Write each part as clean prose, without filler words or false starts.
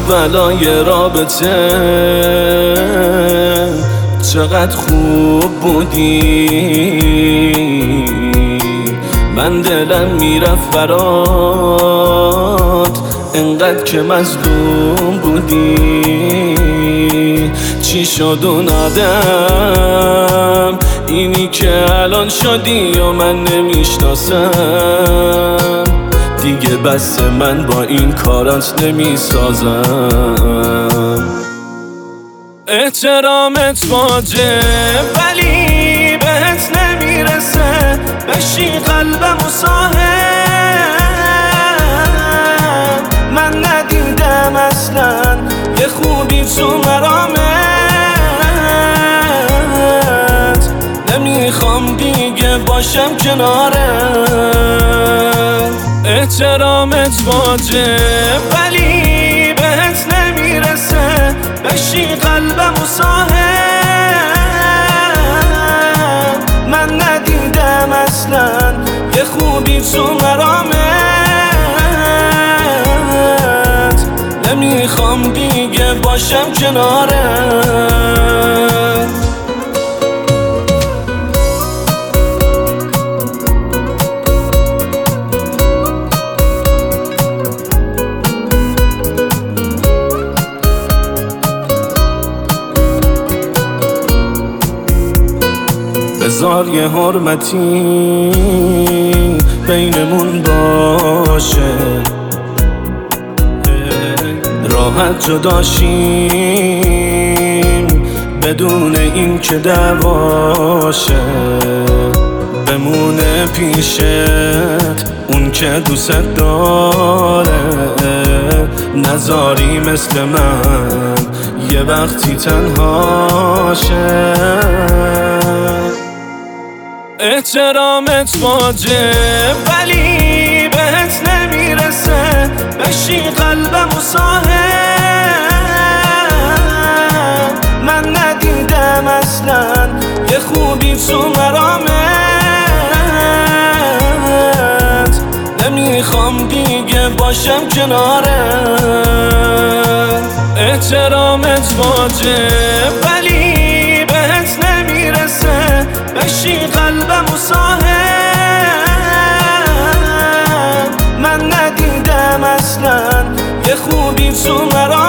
اولای رابطه چقدر خوب بودی، من دلم میرفت برات انقدر که مظلوم بودی. چی شد اون آدم اینی که الان شدی و من نمیشناسم دیگه، بس من با این کارات نمیسازم. احترامت واجب ولی بهت نمیرسه، بشی قلبم و صاحب من ندیدم اصلا یه خوبی تو مرامت، نمیخوام دیگه باشم کنارت. احترامت واجب ولی بهت نمیرسه، بشی قلبم و صاحب من ندیدم اصلا یه خوبی تو مرامت، نمیخوام دیگه باشم کنارت. بذار یه حرمتی بینمون باشه، راحت جداشیم بدون این که دعواشه. بمونه پیشت اون که دوست داره، نذاری مثل من یه وقتی تنهاشه. احترامت واجب ولی بهت نمیرسه، بشی قلبم و صاحب من ندیدم اصلا یه خوبی تو مرامت، نمیخوام دیگه باشم کنارت. احترامت واجب ولی بهت نمیرسه، بشی قلبم و صاحب من ندیدم اصلا یه خوبی تو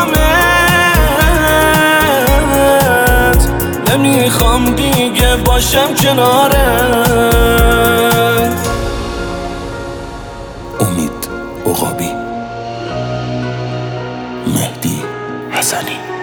مرامت، نمیخوام دیگه باشم کنارت. امید عقابی، مهدی حسنی.